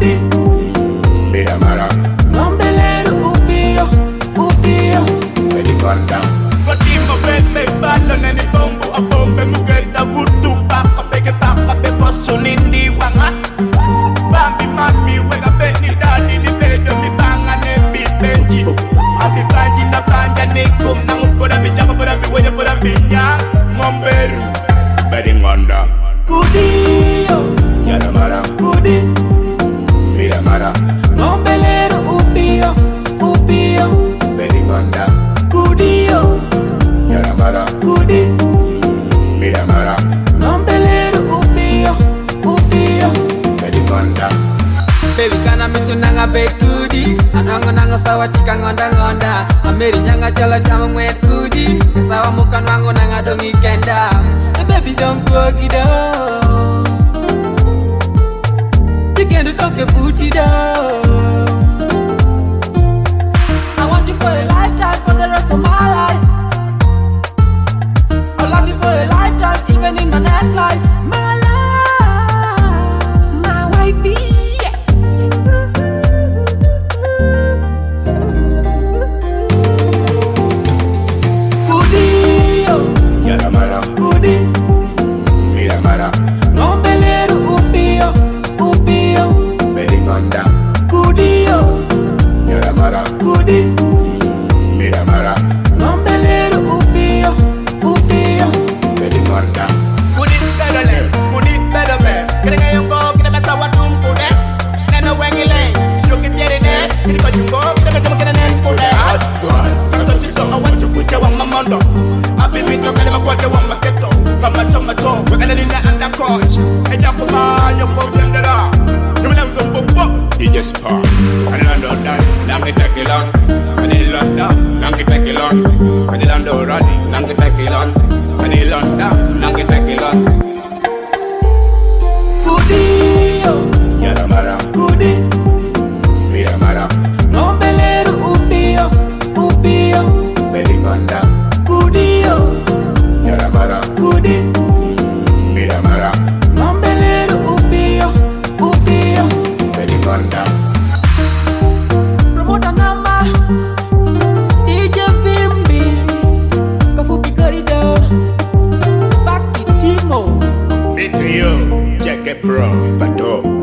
Kudi, Mira Mara, Mombelero upio, upio. Bedi Gonda. Kotimo bebe ballo neni bombo a bombe mugenda vutu paka bege paka beko sunindi wanga. Bambi mami wega beni dadi ni bedo mi banga ne bi benji. Abi banji na banja ne kum na ngupoda mi jago poda mi weja poda mi nyang. Momberu Bedi Gonda. Kudi, Yara Mara, Kudi, Mira Mara, Mombelero upio, upio. Bedi Gonda. Kudi, Yara Mara, Kudi, Mira Mara, Mombelero upio, upio. Bedi Gonda. Baby kana mitu nanga be kudi, anango nanga sawa chika ngonda ngonda. Ameri nyanga chala chama mwe kudi, sawa muka nwango nanga dongi kenda. Baby don't go gido, tikendo toke puti do. I want you for a lifetime, for the rest of my life. I'll love you for a lifetime, even in my next life. My love, my wifey. Yara Mara, Kudi, Mira Mara, Mombelero upio, upio. Bedi Gonda. Kudi, Yara Mara, Kudi, Mira Mara, Mombelero upio, upio. Bedi Gonda. Kudi bedo be. Kena yung go kita kasa wadum kude. Nena wengi le. Joki pieri de. Kini ko jungo kita kasa makina nen kude. Kata chito awan chukucha wa mamondo. Abi bito kade makwade wa maketo. Kama choma cho. Wakana nina anda coach. Eja kuma yoko jendera. Yumina mzumbo. DJ Spark. London, Langi Tekilon, London, Langi Tekilon, London, Langi Tekilon, London, Langi Tekilon. Kudi, Yara Mara, Kudi, Mira Mara, Mombelero upio, upio. Bedi Gonda. Kudi, Yara Mara, Kudi, Mira Mara, Mombelero upio, upio. Bedi Gonda. Promoter number, DJ Vimbi, Kafupi Corridor, Sparky Timo. Beat to you, Jack Pro, Pato.